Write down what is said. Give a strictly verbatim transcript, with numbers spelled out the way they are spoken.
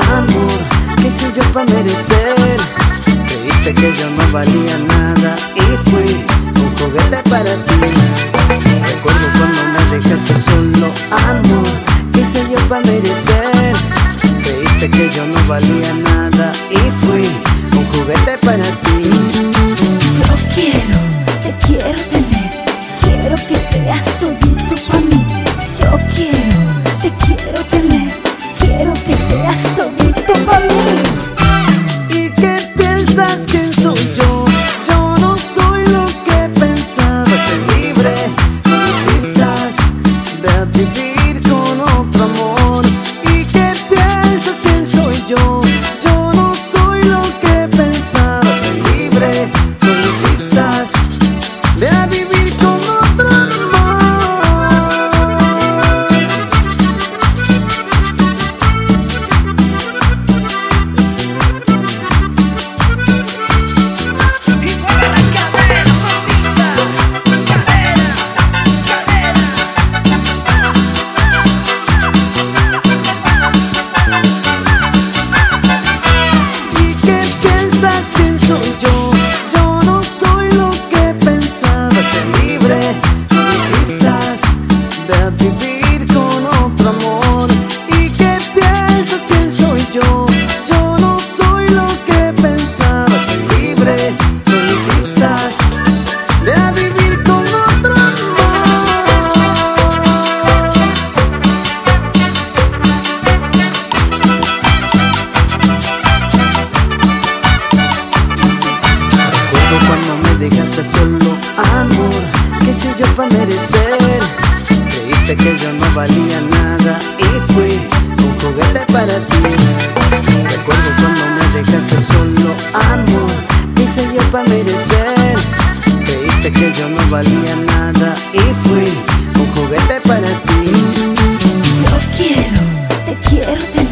amor, ¿qué hice yo para merecer? Creíste que yo no valía nada y fui un juguete para ti. Recuerdo cuando me dejaste solo, amor, ¿qué hice yo para merecer? Creíste que yo no valía nada y fui un juguete para ti. Yo quiero, te quiero tener, quiero que seas todito para mí. Yo quiero, te quiero tener, quiero que seas todito para mí. ¿Y qué piensas que soy yo? Yo no soy lo que pensaba. Ser libre, no insistas de vivir con otro amor. ¿Y qué piensas que soy yo? Yo no soy lo que pensaba. Ser libre, no insistas de vivir con otro amor. ¿Quién soy yo? Yo no soy lo que pensaba. Ser libre, no insistas de vivir con otro amor. ¿Y qué piensas? ¿Quién soy yo? Yo no soy lo que pensaba. Ser libre, no insistas de vivir con otro amor. Cuando me dejaste solo, amor, ¿qué hice yo para merecer? Creíste que yo no valía nada y fui un juguete para ti. Recuerdo cuando me dejaste solo, amor, ¿qué hice yo para merecer? Creíste que yo no valía nada y fui un juguete para ti. Yo quiero, te quiero tener.